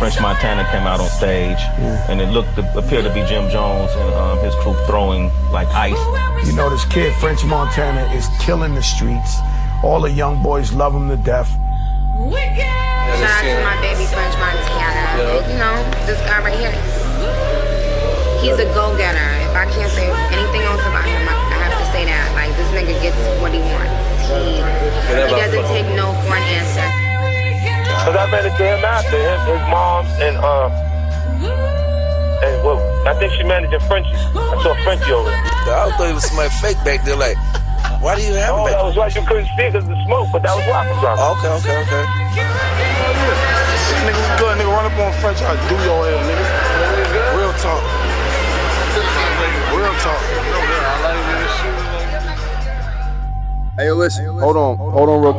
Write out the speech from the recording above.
French Montana came out on stage, and it appeared to be Jim Jones and his crew throwing like ice. You know, this kid, French Montana, is killing the streets. All the young boys love him to death. Shout out to my baby French Montana. You know, this guy right here. He's a go-getter. If I can't say anything else about him, I have to say that. Like, this nigga gets what he wants. He doesn't take no for an answer. Cause I met a damn after his mom and well, I think she managing Frenchie. I saw Frenchie over there. I thought it was somebody fake back there. Like, why do you have him back? That was why you couldn't see because of the smoke, but that was why. Okay. Nigga, we good, nigga. Run up on French, I'll do your ass, nigga. Real talk. Real talk. Hey, listen, hold on real quick.